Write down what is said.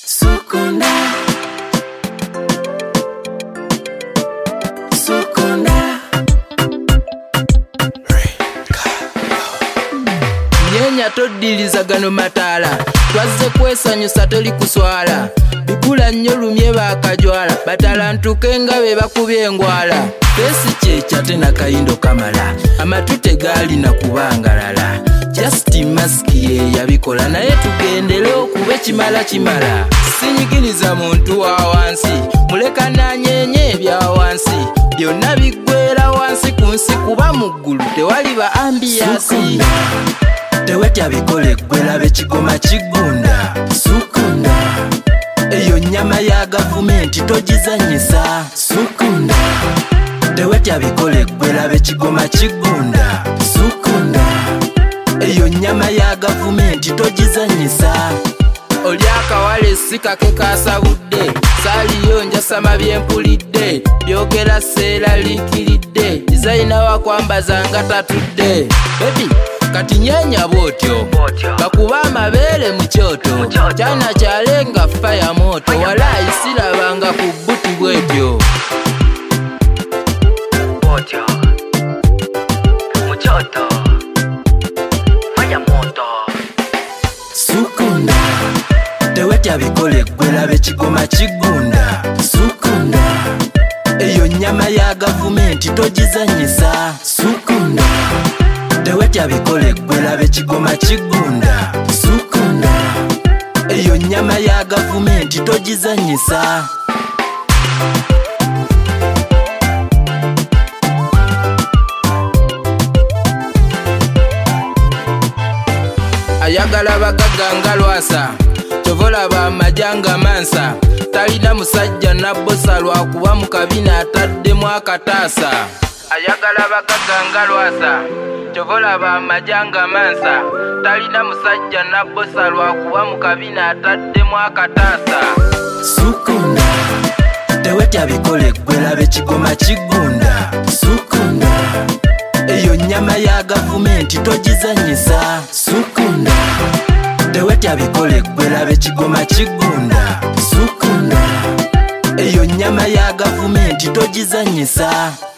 Sukunda, Sukunda. Nyenya todiliza gano mataala, twazze kwesanyusa toli kuswala. Bikula nnyo lumye bakajwala, batalantuke nga be bakubye engwala. Fesi kyekya tena kayindo kamala, amatu tegaali na kubangalala. Just mask ye yabikola, naye tugendere okuba ekimala kimala. Sinyigiriza muntu wa wansi, muleka nanyenye ebya wansi. Byonna biggwera wansi ku nsi, kuba mu ggulu tewali ba ambiyasi. Tewetya bikola eggwera b'ekigoma kigunda. Sukunda, eyo nnyama ya gavumenti togizanyisa. Sukunda, tewetya bikola eggwera b'ekigoma kigunda. Sukunda, eyo nnyama ya gavumenti togizanyisa. Oli akawala essika ke kasabudde, saaliyo njasama byempulidde. Byogera seera liikiridde, dizayina wakwambaza nga tatudde. Baby, kati nyenya bwotyo, bakuba amabeere mu kyoto. Kyana kyalenga faya moto, walayi sirabanga ku bbuti bwetyo. Sukunda, tewetya bikola eggwera b'ekigoma kigunda. Sukunda, eyo nnyama ya gavumenti togizanyisa. Sukunda, tewetya bikola eggwera b'ekigoma kigunda. Sukunda, eyo nnyama ya gavumenti togizanyisa. Ayagala bagaga nga lwasa, tovolaba amajanga mansa. Talina musajja nabbosa lwakuba mu kabina ataddemu akataasa. Ayagala bagaga nga lwasa, tovolaba amajanga mansa. Talina musajja nabbosa lwakuba mu kabina ataddemu akataasa. Sukunda, tewetya bikola eggwera b'ekigoma kigunda. Sukunda, eyo nnyama ya gavumenti togizanyisa. Sukunda, tewetya bikola eggwera b'ekigoma kigunda. Sukunda, eyo nnyama ya gavumenti togizanyisa.